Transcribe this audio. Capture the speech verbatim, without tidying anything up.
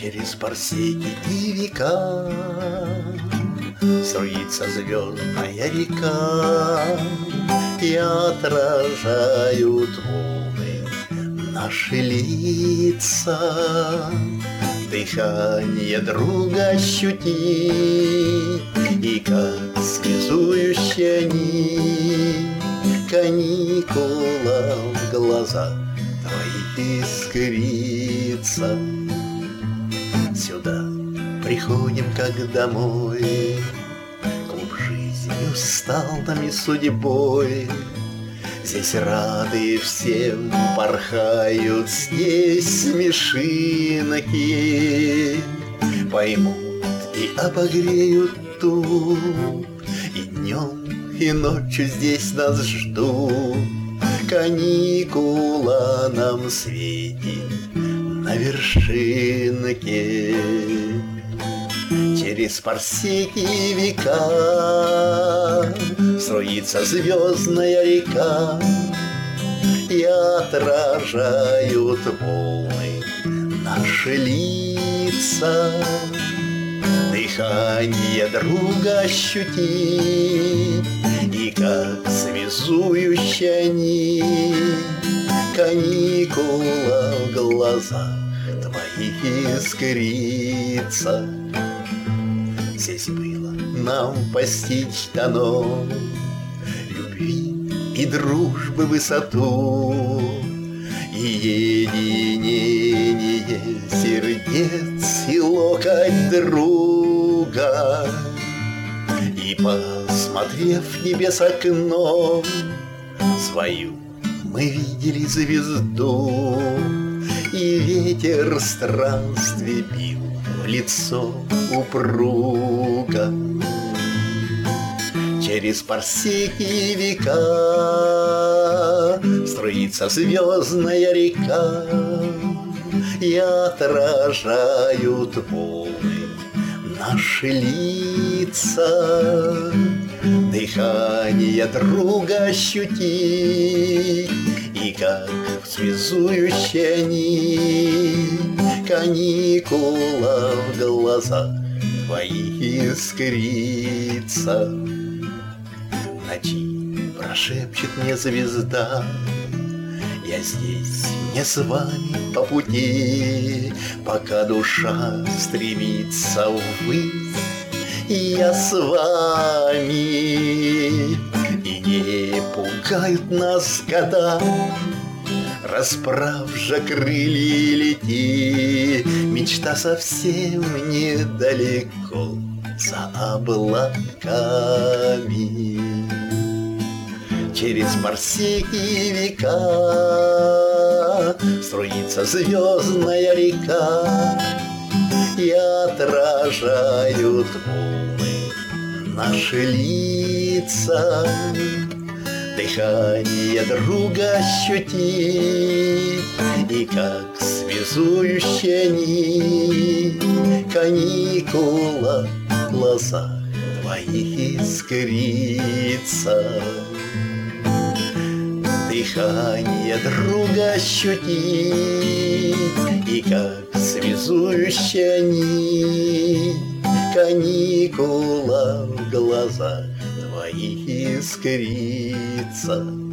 Через парсеки и века струится звездная река, и отражают волны наши лица. Дыхание друга ощутить, и как связующая нить каникула в глазах твоих искрится. Сюда приходим как домой, клуб жизнью стал нам и судьбой. Здесь рады всем порхают, здесь смешинки поймут и обогреют тут. И днем, и ночью здесь нас ждут. Каникула нам светит на вершинке. Через парсеки и века струится звездная река, и отражают волны наши лица. Дыхание друга ощутить, и как связующая нить каникула в глазах твоих искрится. Здесь было нам постичь дано любви и дружбы высоту, и единение сердец и локоть друга. И, посмотрев в небес окном свою, мы видели звезду, и ветер странствий бил в лицо упруго. Через парсеки и века струится звездная река, и отражают волны наши лица. Дыхание друга ощутить, и как связующая нить каникула в глазах твоих искрится. В ночи прошепчет мне звезда: я здесь, мне с вами по пути, пока душа стремится ввысь. И я с вами, и не пугают нас года. Расправь же крылья, лети, мечта совсем недалеко за облаками. Через парсеки и века струится звездная река, и отражают волны наши лица. Дыхание друга ощутить, и как связующая нить каникула в глазах твоих искрится. Дыхание друга ощутить, и как связующая нить каникула в глазах твоих искрится.